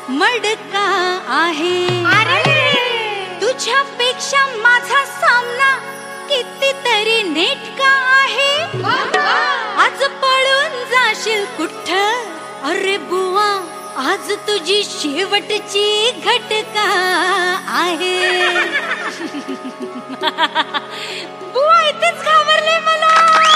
मडका आहे. तुझ्यापेक्षा माझा सामना कितीतरी नेटका आहे. आज पळून जाशील कुठ? अरे बुवा, आज तुझी शेवटची घटका आहे. बुवा इथेच घाबरले मला.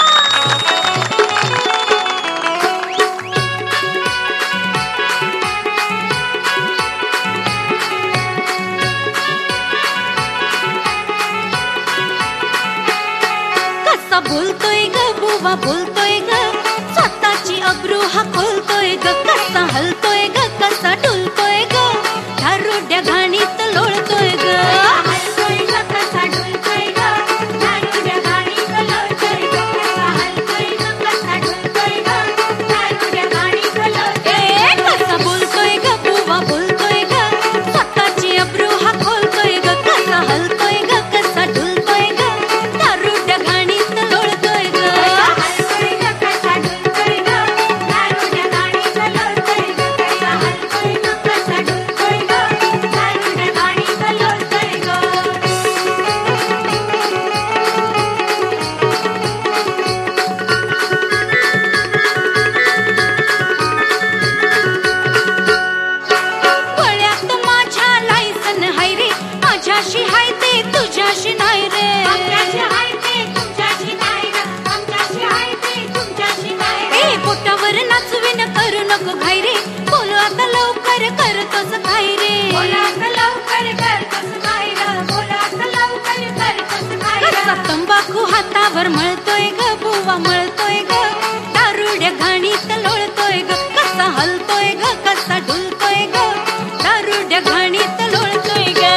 कसा बोलतोय ग बुवा, बोलतोय ग, स्वतःची अब्रू हा खोलतोय ग. कसा हलतोय ग, कसा डुलतोय ग, दारुड्या घाणीत लोळतोय ग. तुझ्याशी हाय ते तुझ्याशी नाही रे. ए पोटावर नाचविन करू नको घाई रे. बोलू आता लवकर करतोस काय रे. कसा तंबाखू हातावर मळतोय ग बुवा, मळतोय ग, दारुड्या घाणीत लोळतोय ग. कसा हलतोय ग, कसा डुलतोय ग, दारुड्या घाणीत लोळतोय ग.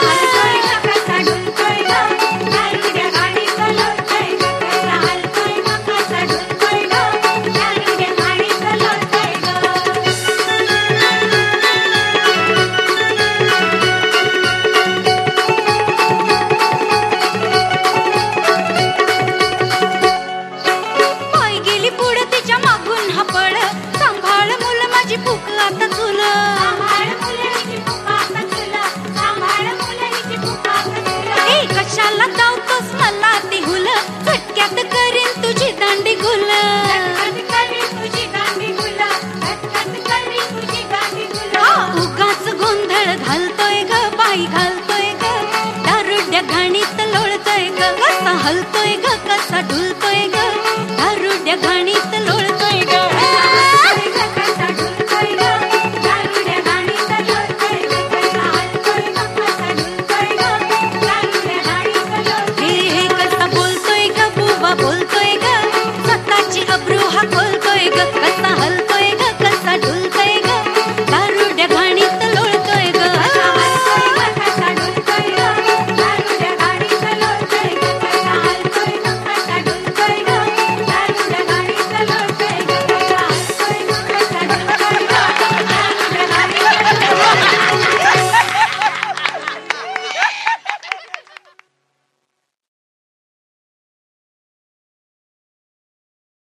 भूक आता तुला ए कशाला धावतोस मला ती हुल. झटक्यात करीन तुझी दांडी गुल. उगाच गोंधळ घालतोय ग बाई, घालतोय ग, दारुड्या घाणीत लोळतोय ग. कसा हलतोय ग, कसा डुलतोय ग, दारुड्या घाणीत